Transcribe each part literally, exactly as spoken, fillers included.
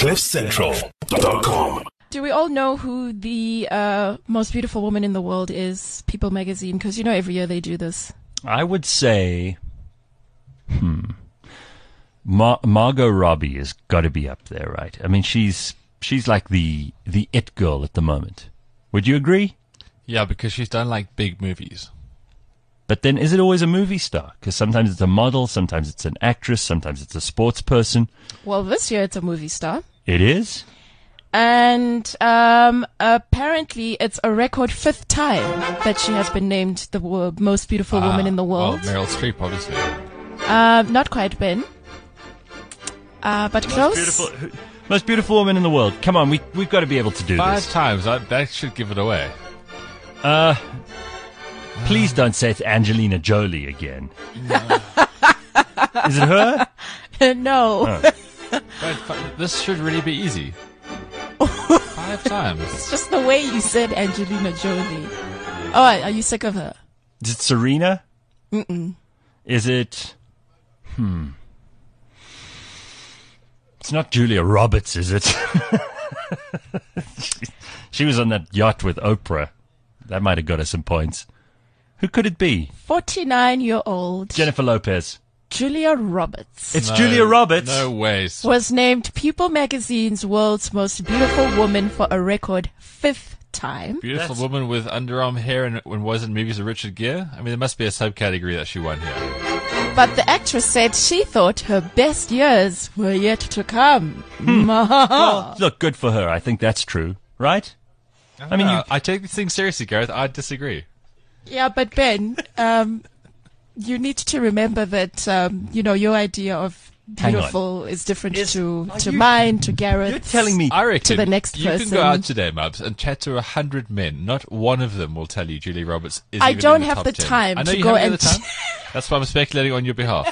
cliff central dot com. Do we all know who the uh, most beautiful woman in the world is? People magazine, because you know every year they do this. I would say, hmm, Mar- Margot Robbie has got to be up there, right? I mean, she's she's like the the it girl at the moment. Would you agree? Yeah, because she's done like big movies. But then, is it always a movie star? Because sometimes it's a model, sometimes it's an actress, sometimes it's a sports person. Well, this year it's a movie star. It is? And um, apparently it's a record fifth time that she has been named the wo- most beautiful Ah, woman in the world. Well, Meryl Streep, obviously. Uh, not quite, Ben. Uh, but close. Beautiful, most beautiful woman in the world. Come on, we, we've got to be able to do Five this. times. That, that should give it away. Uh, please don't say it's Angelina Jolie again. Is it her? No. Oh. But fi- this should really be easy. Five times. It's just the way you said Angelina Jolie. Oh, are you sick of her? Is it Serena? Mm-mm. Is it... Hmm. It's not Julia Roberts, is it? she, she was on that yacht with Oprah. That might have got us some points. Who could it be? forty-nine-year-old Jennifer Lopez. Julia Roberts It's No, Julia Roberts. No ways. was named People Magazine's world's most beautiful woman for a record fifth time. Beautiful That's- woman with underarm hair and, and was in movies with Richard Gere. I mean, there must be a subcategory that she won here. But the actress said she thought her best years were yet to come. Well, look, good for her. I think that's true, right? I mean, Uh, you, I take these things seriously, Gareth. I disagree. Yeah, but Ben, um, you need to remember that, um, you know, your idea of Hang on. beautiful is different Is- to, are to you- mine, to Garrett's. you're telling me... I reckon To the next you can person. go out today, Mubs, and chat to a hundred men. Not one of them will tell you Julia Roberts is I even don't in the have top the ten. time I know to you go haven't and- the time. That's why I'm speculating on your behalf.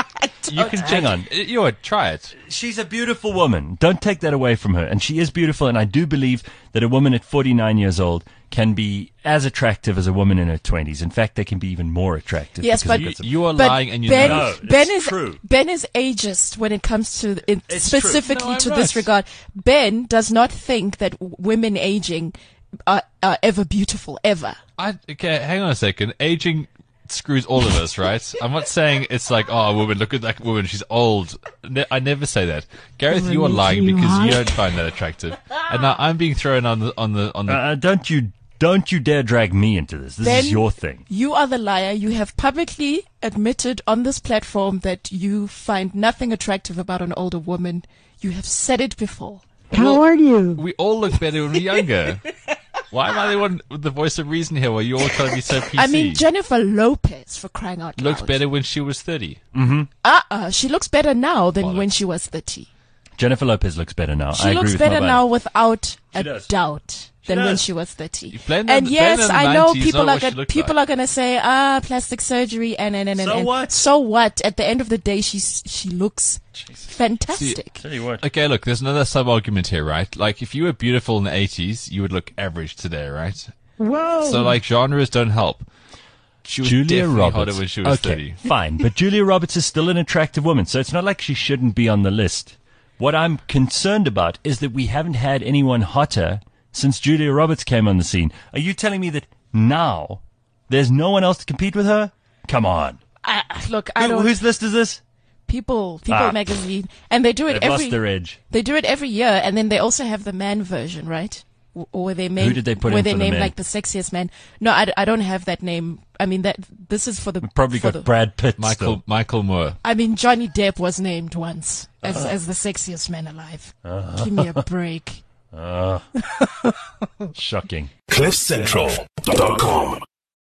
You can Hang on. You know, try it. She's a beautiful woman. Don't take that away from her. And she is beautiful, and I do believe that a woman at forty-nine years old can be as attractive as a woman in her twenties. In fact, they can be even more attractive. Yes, because but- they've You, got some- you are But lying, and you Ben, know. No, it. Ben it's is true. Ben is ageist when it comes to in, It's true. specifically No, I'm to right. this regard. Ben does not think that w- women aging are, are ever beautiful ever. I, okay, hang on a second. Aging screws all of us, right? I'm not saying it's like, oh, a woman, look at that woman, she's old. Ne- I never say that. Gareth, you are lying because you don't find that attractive. And now I'm being thrown on the on the on the. Uh, don't you don't you dare drag me into this. This Ben, is your thing. You are the liar. You have publicly admitted on this platform that you find nothing attractive about an older woman. You have said it before. How are you? We all look better when we're younger. Why am I the one with the voice of reason here? While you all trying to be so P C? I mean, Jennifer Lopez, for crying out loud. looked better when she was thirty. Uh-uh. She looks better now than Bollocks. when she was thirty. Jennifer Lopez looks better now. She I agree looks with better Mobile. now without a does. doubt than when does. she was thirty. You blame And them- yes, blame them I the know nineties, people not are what she gonna, looked people like. are gonna say, ah, plastic surgery, and and and and. So and. what? So what? At the end of the day, she's she looks fantastic. Tell you what. Okay, look, there's another sub argument here, right? Like, if you were beautiful in the eighties, you would look average today, right? Whoa. So, like, genres don't help. She was Julia definitely Roberts. hotter when she was okay, thirty. fine. But Julia Roberts is still an attractive woman, so it's not like she shouldn't be on the list. What I'm concerned about is that we haven't had anyone hotter since Julia Roberts came on the scene. Are you telling me that now there's no one else to compete with her? Come on. I, look, I Who, don't. whose list is this? People, People Ah. magazine, and they do it They've every. lost their edge. They do it every year, and then they also have the man version, right? W- Or where they name, did they put where in they for the name men? like the sexiest man. No, I, d- I don't have that name. I mean that this is for the Probably for got the, Brad Pitt Michael still. Michael Moore. I mean Johnny Depp was named once as Uh-huh. as the sexiest man alive. Give me a break. Shocking. cliff central dot com